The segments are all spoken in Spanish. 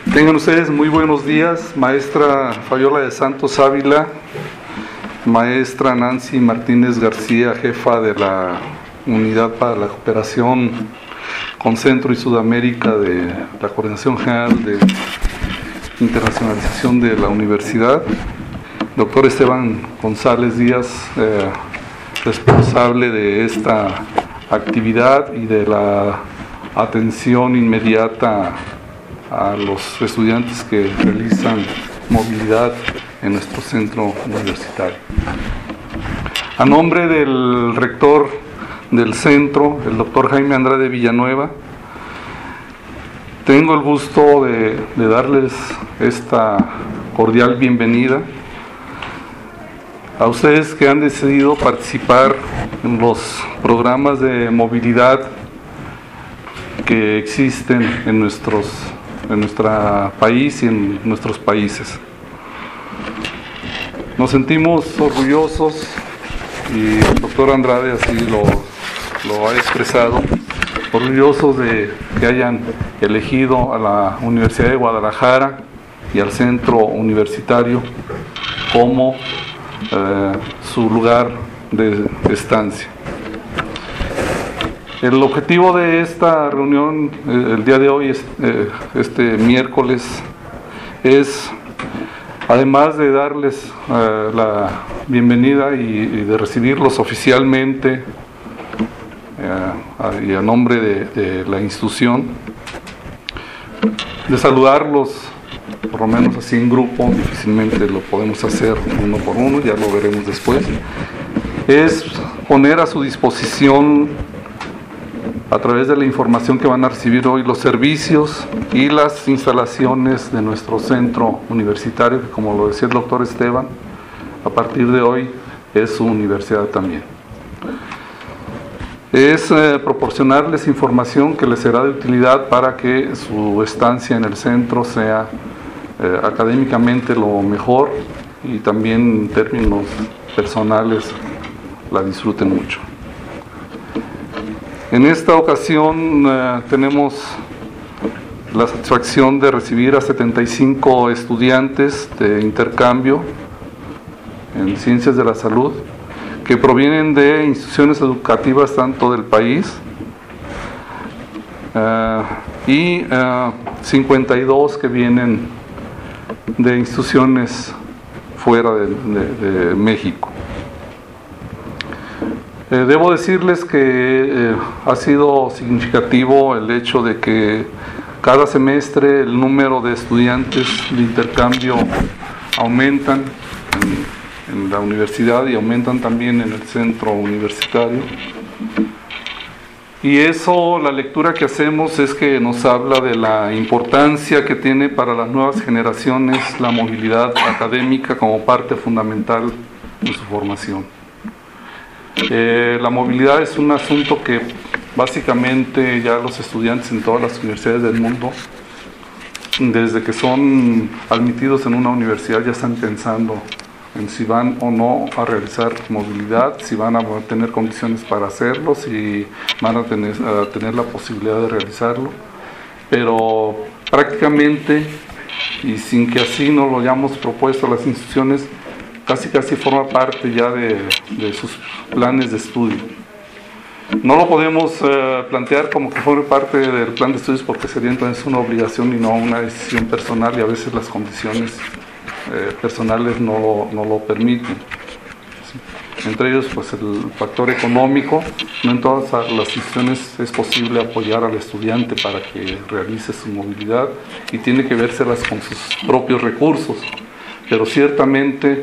Tengan ustedes muy buenos días, maestra Fabiola de Santos Ávila, maestra Nancy Martínez García, jefa de la Unidad para la Cooperación con Centro y Sudamérica de la Coordinación General de Internacionalización de la Universidad, doctor Esteban González Díaz, responsable de esta actividad y de la atención inmediata a los estudiantes que realizan movilidad en nuestro centro universitario. A nombre del rector del centro, el doctor Jaime Andrade Villanueva, tengo el gusto de darles esta cordial bienvenida a ustedes que han decidido participar en los programas de movilidad que existen en nuestro país y en nuestros países. Nos sentimos orgullosos, y el doctor Andrade así lo ha expresado, orgullosos de que hayan elegido a la Universidad de Guadalajara y al centro universitario como su lugar de estancia. El objetivo de esta reunión el día de hoy, este miércoles, es, además de darles la bienvenida y de recibirlos oficialmente y a nombre de la institución, de saludarlos, por lo menos así en grupo, difícilmente lo podemos hacer uno por uno, ya lo veremos después, es poner a su disposición, a través de la información que van a recibir hoy, los servicios y las instalaciones de nuestro centro universitario, que, como lo decía el doctor Esteban, a partir de hoy es su universidad también. Es proporcionarles información que les será de utilidad para que su estancia en el centro sea académicamente lo mejor y también en términos personales la disfruten mucho. En esta ocasión tenemos la satisfacción de recibir a 75 estudiantes de intercambio en Ciencias de la Salud que provienen de instituciones educativas tanto del país y 52 que vienen de instituciones fuera de México. Debo decirles que ha sido significativo el hecho de que cada semestre el número de estudiantes de intercambio aumentan en la universidad y aumentan también en el centro universitario. Y eso, la lectura que hacemos es que nos habla de la importancia que tiene para las nuevas generaciones la movilidad académica como parte fundamental de su formación. La movilidad es un asunto que básicamente ya los estudiantes en todas las universidades del mundo, desde que son admitidos en una universidad, ya están pensando en si van o no a realizar movilidad, si van a tener condiciones para hacerlo, si van a tener la posibilidad de realizarlo. Pero prácticamente, y sin que así nos lo hayamos propuesto las instituciones, casi forma parte ya de sus planes de estudio. No lo podemos plantear como que forme parte del plan de estudios, porque sería entonces una obligación y no una decisión personal, y a veces las condiciones personales no lo permiten. ¿Sí? Entre ellos, pues, el factor económico. No en todas las instituciones es posible apoyar al estudiante para que realice su movilidad, y tiene que vérselas con sus propios recursos, pero ciertamente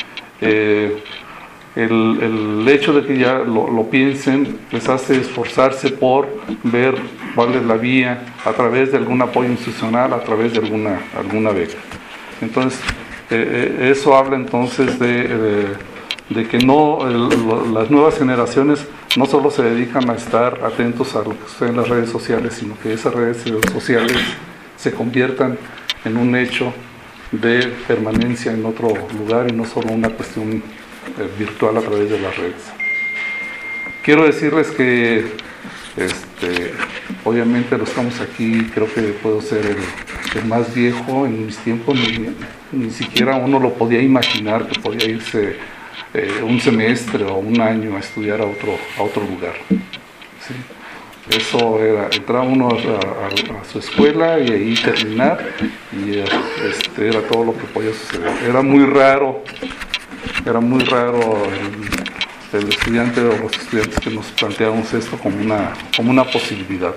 el hecho de que ya lo piensen les hace esforzarse por ver cuál es la vía, a través de algún apoyo institucional, a través de alguna beca. Entonces, eso habla entonces de que las nuevas generaciones no solo se dedican a estar atentos a lo que sucede en las redes sociales, sino que esas redes sociales se conviertan en un hecho de permanencia en otro lugar y no solo una cuestión virtual a través de las redes. Quiero decirles que obviamente lo estamos aquí, creo que puedo ser el más viejo en mis tiempos ni siquiera uno lo podía imaginar que podía irse un semestre o un año a estudiar a otro lugar. ¿Sí? Eso era, entraba uno a su escuela y ahí terminar, y era todo lo que podía suceder. Era muy raro el estudiante o los estudiantes que nos planteamos esto como una posibilidad.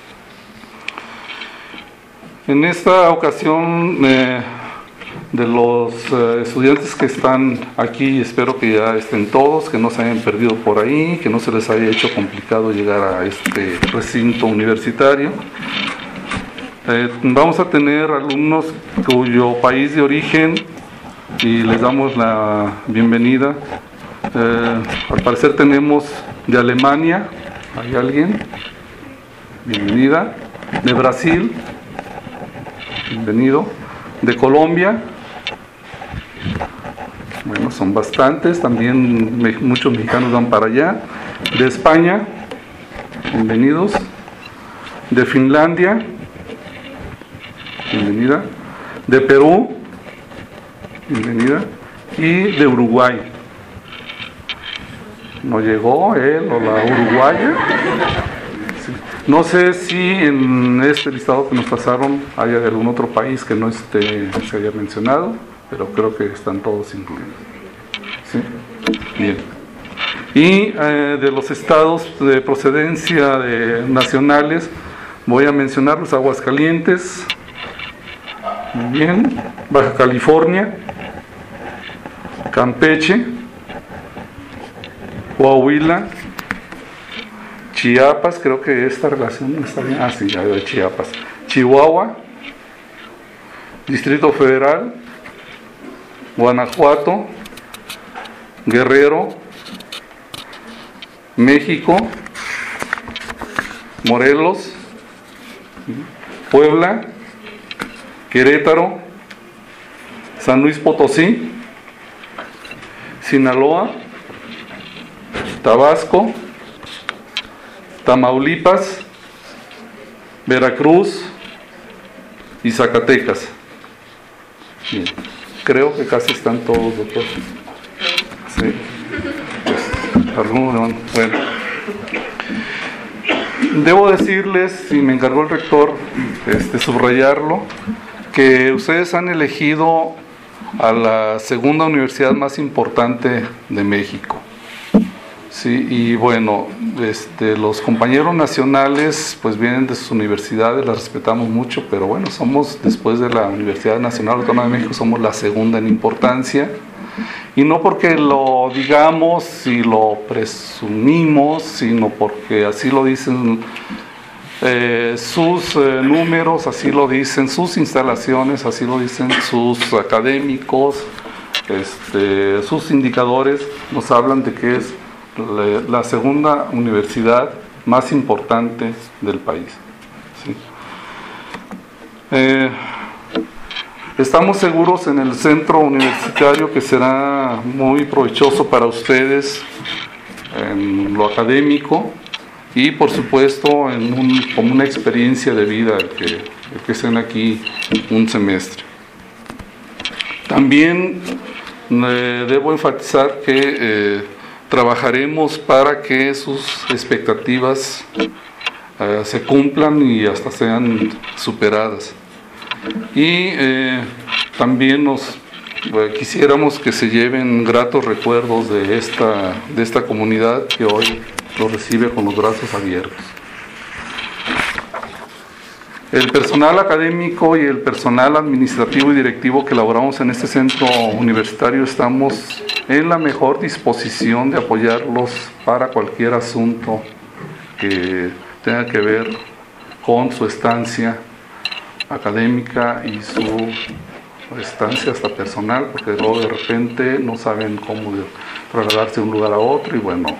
En esta ocasión, de los estudiantes que están aquí, espero que ya estén todos, que no se hayan perdido por ahí, que no se les haya hecho complicado llegar a este recinto universitario. Vamos a tener alumnos cuyo país de origen, y les damos la bienvenida. Al parecer tenemos de Alemania, ¿hay alguien? Bienvenida. De Brasil, bienvenido. De Colombia, bueno, son bastantes, también muchos mexicanos van para allá. De España, bienvenidos. De Finlandia, bienvenida. De Perú, bienvenida. Y de Uruguay. ¿No llegó él o la uruguaya? Sí. No sé si en este listado que nos pasaron hay algún otro país que no se haya mencionado, pero creo que están todos incluidos. ¿Sí? Bien. Y de los estados de procedencia nacionales, voy a mencionar los Aguascalientes, muy bien, Baja California, Campeche, Coahuila, Chiapas, creo que esta relación no está bien. Sí, ya de Chiapas. Chihuahua, Distrito Federal, Guanajuato, Guerrero, México, Morelos, Puebla, Querétaro, San Luis Potosí, Sinaloa, Tabasco, Tamaulipas, Veracruz y Zacatecas. Bien. Creo que casi están todos, doctor. Sí. Pues, bueno. Debo decirles, y me encargó el rector subrayarlo, que ustedes han elegido a la segunda universidad más importante de México. Sí, y bueno, los compañeros nacionales pues vienen de sus universidades, las respetamos mucho, pero bueno, somos, después de la Universidad Nacional Autónoma de México, somos la segunda en importancia, y no porque lo digamos y lo presumimos, sino porque así lo dicen sus números, así lo dicen sus instalaciones, así lo dicen sus académicos, sus indicadores nos hablan de que es la segunda universidad más importante del país. ¿Sí? Estamos seguros en el centro universitario que será muy provechoso para ustedes en lo académico y por supuesto como una experiencia de vida el que estén aquí un semestre. También debo enfatizar que trabajaremos para que sus expectativas se cumplan y hasta sean superadas. Y también quisiéramos que se lleven gratos recuerdos de esta comunidad que hoy lo recibe con los brazos abiertos. El personal académico y el personal administrativo y directivo que laboramos en este centro universitario estamos en la mejor disposición de apoyarlos para cualquier asunto que tenga que ver con su estancia académica y su estancia hasta personal, porque luego de repente no saben cómo trasladarse de un lugar a otro y bueno,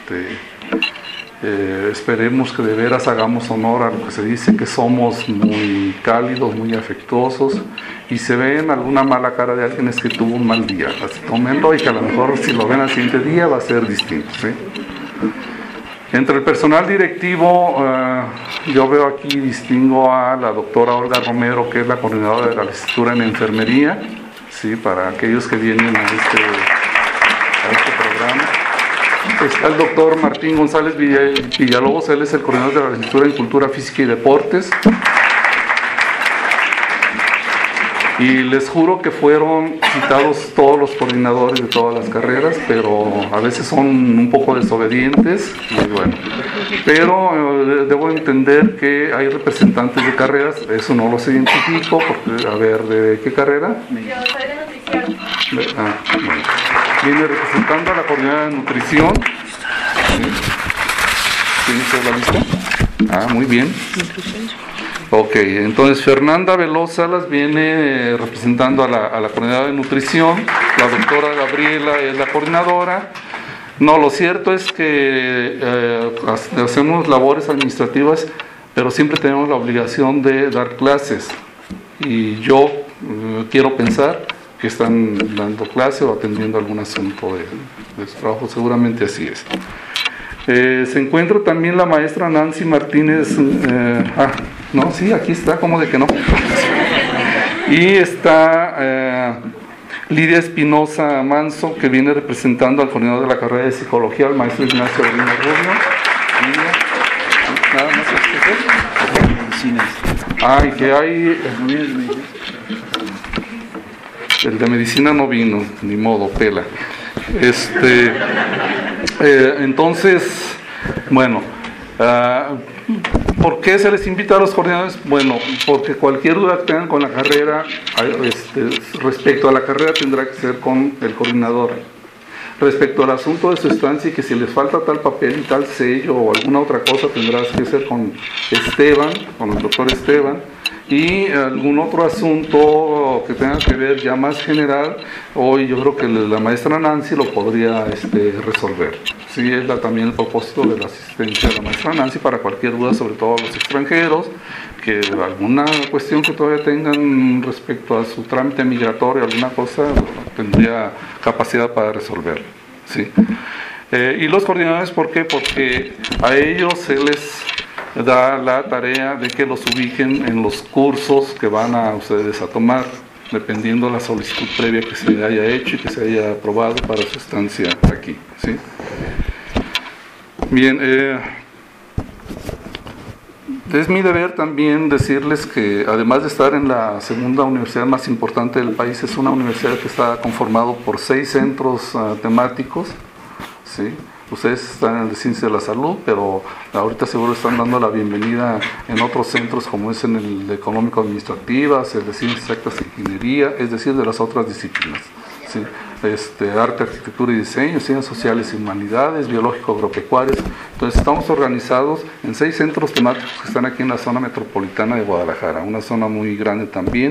esperemos que de veras hagamos honor a lo que se dice, que somos muy cálidos, muy afectuosos, y se ven alguna mala cara de alguien es que tuvo un mal día, así tómenlo y que a lo mejor si lo ven al siguiente día va a ser distinto, ¿sí? Entre el personal directivo, yo veo aquí, distingo a la doctora Olga Romero, que es la coordinadora de la licenciatura en enfermería, ¿sí? Para aquellos que vienen a este programa. Está el doctor Martín González Villalobos, él es el coordinador de la licenciatura en cultura física y deportes. Y les juro que fueron citados todos los coordinadores de todas las carreras, pero a veces son un poco desobedientes, y bueno. Pero debo entender que hay representantes de carreras, eso no los identifico, porque, a ver, ¿de qué carrera? Yo soy de nutrición. Bueno. Viene representando a la coordinadora de nutrición. ¿Tiene usted la lista? Muy bien. Ok, entonces Fernanda Veloz Salas viene representando a la coordinadora de nutrición, la doctora Gabriela es la coordinadora. No, lo cierto es que hacemos labores administrativas, pero siempre tenemos la obligación de dar clases. Y yo quiero pensar que están dando clase o atendiendo algún asunto de su trabajo, seguramente así es. Se encuentra también la maestra Nancy Martínez, no, sí, aquí está, ¿cómo de que no? Y está Lidia Espinosa Manso, que viene representando al coordinador de la carrera de psicología, el maestro Ignacio Medina Rubio. Nada más que y que hay... El de medicina no vino, ni modo, pela. Entonces, bueno, ¿por qué se les invita a los coordinadores? Bueno, porque cualquier duda que tengan con la carrera, respecto a la carrera, tendrá que ser con el coordinador. Respecto al asunto de su estancia y que si les falta tal papel y tal sello o alguna otra cosa, tendrá que ser con Esteban, con el doctor Esteban. Y algún otro asunto que tenga que ver ya más general, hoy yo creo que la maestra Nancy lo podría resolver. Sí, es también el propósito de la asistencia de la maestra Nancy para cualquier duda, sobre todo a los extranjeros, que alguna cuestión que todavía tengan respecto a su trámite migratorio, alguna cosa, tendría capacidad para resolver. ¿Sí? Y los coordinadores, ¿por qué? Porque a ellos se les da la tarea de que los ubiquen en los cursos que van a ustedes a tomar, dependiendo de la solicitud previa que se haya hecho y que se haya aprobado para su estancia aquí. ¿Sí? Bien, es mi deber también decirles que además de estar en la segunda universidad más importante del país, es una universidad que está conformado por 6 centros temáticos, ¿sí? Ustedes están en el de Ciencia de la Salud, pero ahorita seguro están dando la bienvenida en otros centros como es en el de Económico-Administrativas, el de Ciencias Exactas e Ingeniería, es decir, de las otras disciplinas. ¿Sí? Arte, Arquitectura y Diseño, Ciencias Sociales y Humanidades, Biológico-Agropecuarias. Entonces estamos organizados en 6 centros temáticos que están aquí en la zona metropolitana de Guadalajara, una zona muy grande también.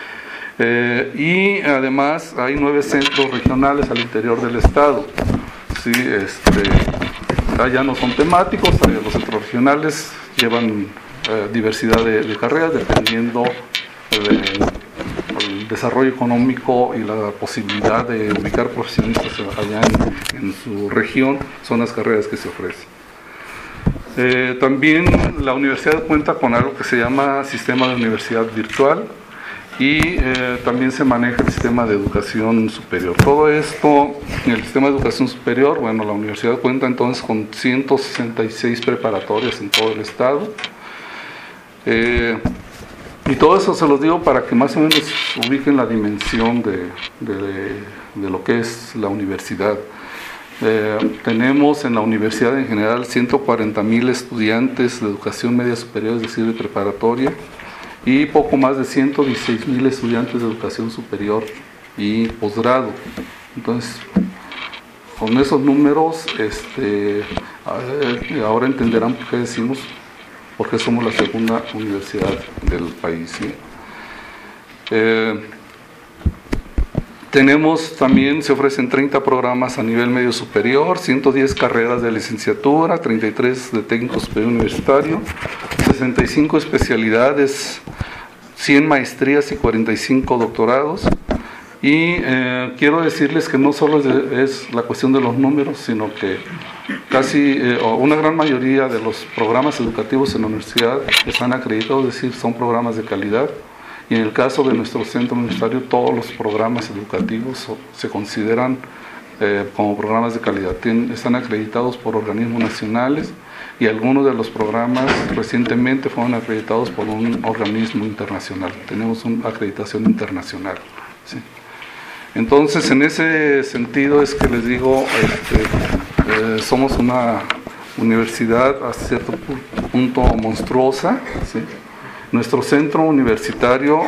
Y además hay 9 centros regionales al interior del estado. Sí, ya no son temáticos, los centros regionales llevan diversidad de carreras dependiendo del desarrollo económico y la posibilidad de ubicar profesionistas allá en su región, son las carreras que se ofrecen. También la universidad cuenta con algo que se llama Sistema de Universidad Virtual, y también se maneja el sistema de educación superior. Todo esto, en el sistema de educación superior, bueno, la universidad cuenta entonces con 166 preparatorias en todo el estado. Y todo eso se los digo para que más o menos ubiquen la dimensión de lo que es la universidad. Tenemos en la universidad en general 140,000 estudiantes de educación media superior, es decir, de preparatoria, y poco más de 116,000 estudiantes de educación superior y posgrado. Entonces, con esos números, ahora entenderán por qué decimos, por qué somos la segunda universidad del país. ¿Sí? Tenemos también, se ofrecen 30 programas a nivel medio superior, 110 carreras de licenciatura, 33 de técnico superior universitario, 65 especialidades, 100 maestrías y 45 doctorados. Y quiero decirles que no solo es la cuestión de los números, sino que una gran mayoría de los programas educativos en la universidad están acreditados, es decir, son programas de calidad. Y en el caso de nuestro centro universitario, todos los programas educativos se consideran como programas de calidad. Están acreditados por organismos nacionales y algunos de los programas recientemente fueron acreditados por un organismo internacional. Tenemos una acreditación internacional, ¿sí? Entonces, en ese sentido es que les digo, somos una universidad a cierto punto monstruosa, ¿sí? Nuestro centro universitario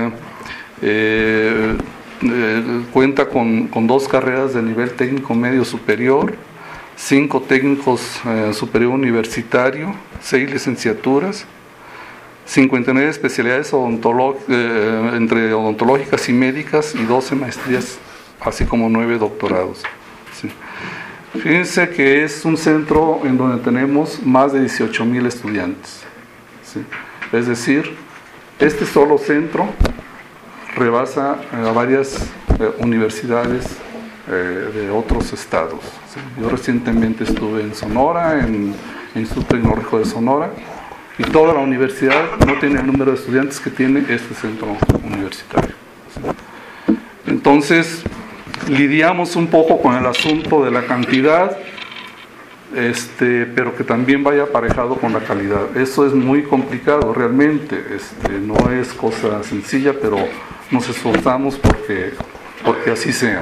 cuenta con 2 carreras de nivel técnico medio superior, 5 técnicos superior universitario, 6 licenciaturas, 59 especialidades entre odontológicas y médicas y 12 maestrías, así como 9 doctorados. ¿Sí? Fíjense que es un centro en donde tenemos más de 18,000 estudiantes. ¿Sí? Es decir, este solo centro rebasa a varias universidades de otros estados. ¿Sí? Yo recientemente estuve en Sonora, en el Instituto Tecnológico de Sonora, y toda la universidad no tiene el número de estudiantes que tiene este centro universitario. ¿Sí? Entonces, lidiamos un poco con el asunto de la cantidad, pero que también vaya aparejado con la calidad. Eso es muy complicado realmente, no es cosa sencilla, pero nos esforzamos porque así sea.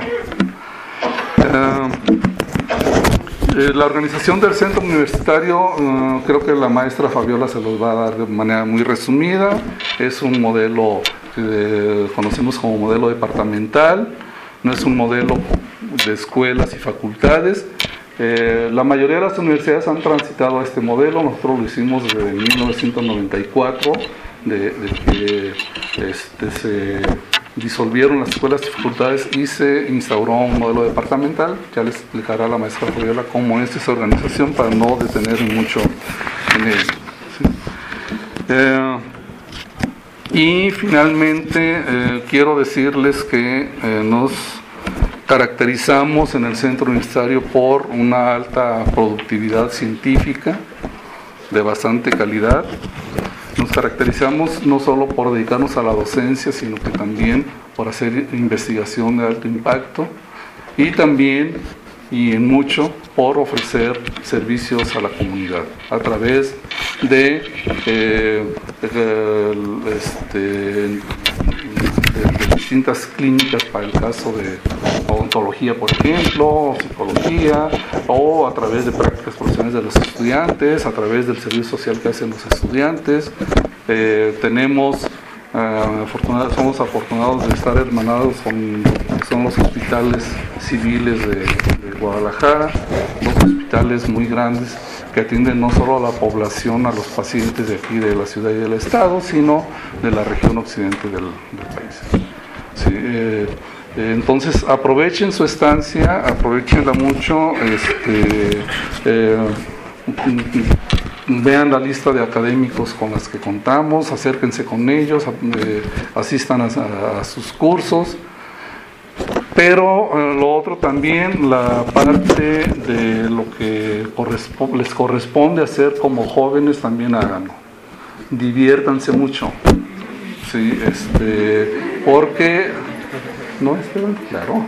La organización del centro universitario, creo que la maestra Fabiola se los va a dar de manera muy resumida. Es un modelo que conocemos como modelo departamental, no es un modelo de escuelas y facultades. La mayoría de las universidades han transitado a este modelo. Nosotros lo hicimos desde 1994, de que se disolvieron las escuelas y facultades y se instauró un modelo departamental. Ya les explicará la maestra Fabiola cómo es esa organización para no detener mucho en ello. ¿Sí? Y finalmente quiero decirles que nos caracterizamos en el centro universitario por una alta productividad científica de bastante calidad. Nos caracterizamos no solo por dedicarnos a la docencia, sino que también por hacer investigación de alto impacto y también, y en mucho, por ofrecer servicios a la comunidad a través de distintas clínicas, para el caso de odontología, por ejemplo, psicología, o a través de prácticas profesionales de los estudiantes, a través del servicio social que hacen los estudiantes. Somos afortunados de estar hermanados con son los hospitales civiles de Guadalajara, 2 hospitales muy grandes que atienden no solo a la población, a los pacientes de aquí de la ciudad y del estado, sino de la región occidente del país. Sí, entonces aprovechen su estancia, aprovechenla mucho, vean la lista de académicos con las que contamos, acérquense con ellos, asistan a sus cursos. Pero lo otro también, la parte de lo que les corresponde hacer como jóvenes, también háganlo. Diviértanse mucho, ¿sí? Porque, ¿no, Esteban? Claro.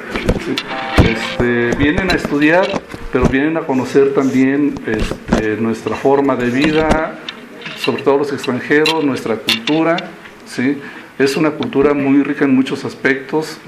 Sí. Vienen a estudiar, pero vienen a conocer también nuestra forma de vida, sobre todo los extranjeros, nuestra cultura, ¿sí? Es una cultura muy rica en muchos aspectos,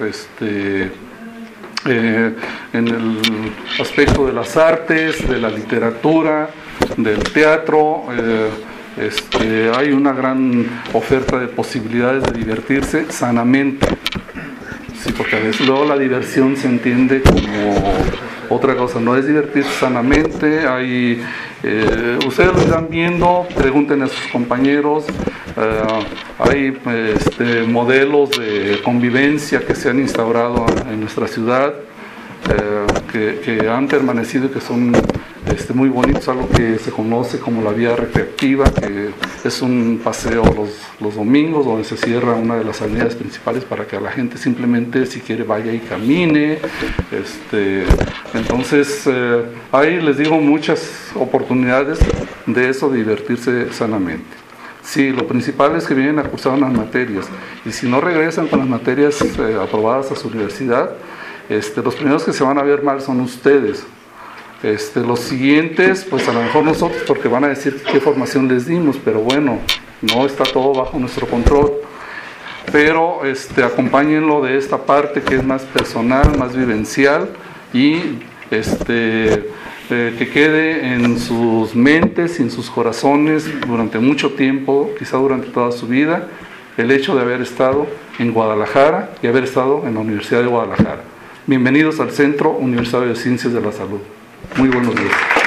en el aspecto de las artes, de la literatura, del teatro. Hay una gran oferta de posibilidades de divertirse sanamente. Sí, porque a veces luego la diversión se entiende como otra cosa, no es divertirse sanamente. Ustedes lo están viendo, pregunten a sus compañeros. Hay modelos de convivencia que se han instaurado en nuestra ciudad, que han permanecido y que son muy bonito, es algo que se conoce como la vía recreativa, que es un paseo los domingos donde se cierra una de las avenidas principales para que la gente simplemente, si quiere, vaya y camine. Entonces hay, les digo, muchas oportunidades de eso, de divertirse sanamente. Sí, lo principal es que vienen a cursar unas materias, y si no regresan con las materias aprobadas a su universidad, los primeros que se van a ver mal son ustedes. Los siguientes, pues a lo mejor nosotros, porque van a decir qué formación les dimos, pero bueno, no está todo bajo nuestro control. Pero acompáñenlo de esta parte que es más personal, más vivencial, y que quede en sus mentes y en sus corazones durante mucho tiempo, quizá durante toda su vida, el hecho de haber estado en Guadalajara y haber estado en la Universidad de Guadalajara. Bienvenidos al Centro Universitario de Ciencias de la Salud. Muy buenos días.